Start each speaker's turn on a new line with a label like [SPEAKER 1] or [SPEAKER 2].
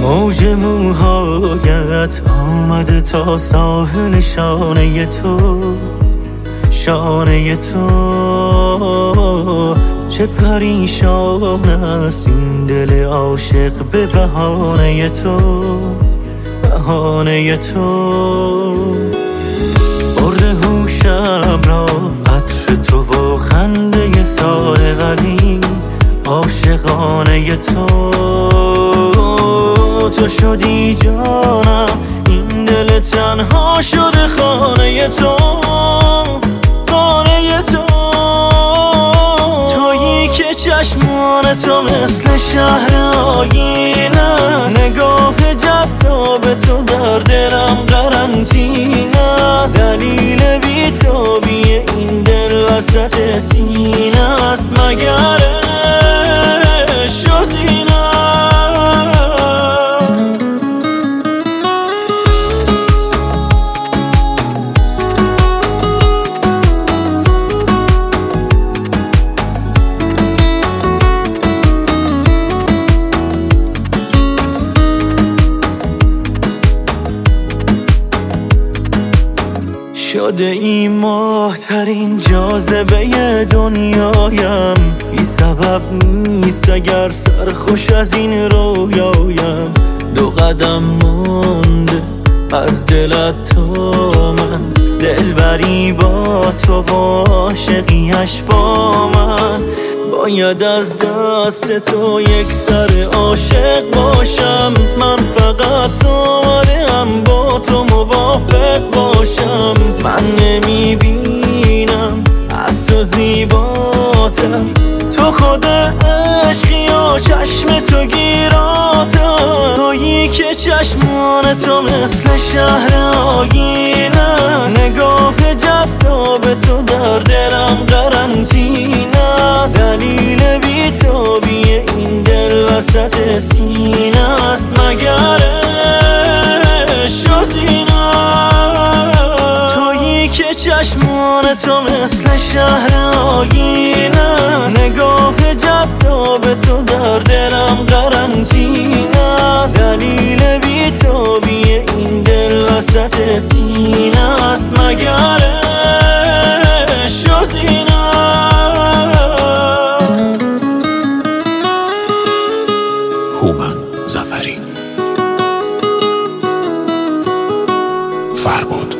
[SPEAKER 1] موج موهایت آمده تا ساحل شانه تو، شانه تو. چه پریشان است این دل عاشق به بهانه تو، بهانه تو. برده هوشم را عطر تو و خنده سارغلی، عاشقانه تو. تو شدی جانم، این دل تنها شده خانه تو، خانه تو. تویی که چشمان تو مثل شهر آیین است، نگاه جذاب تو در دلم قرنطینه است. دلیل بی‌تابی این دل وسط سینه است، مگر عشق و زینه است. شده این ماه‌ترین جاذبه دنیایم، بی سبب نیست اگر سرخوش از این رویایم. 2 قدم مونده از دلت تو من، دلبری با تو و عاشقیش با من. باید از دست تو یک سر عاشق باشم، من فقط آمدم با تو موافق باشم. من نمیبینم از تو زیباتر، تو خود عشقی و چشم تو گیراتر. تویی که چشمان تو مثل شهر آیین است، نگاه جذاب تو در دلم قرنطینه است. دلیل بی‌تابی این دل وسط سینه است، مگر عشق و زینه است. تویی که چشمان تو مثل شهر آیین است، نگاه جذاب تو در دلم قرنطینه است. دلیل بی‌تابی این دل وسط سینه است، مگر عشق و زینه است.
[SPEAKER 2] هومن ظفری، فرباد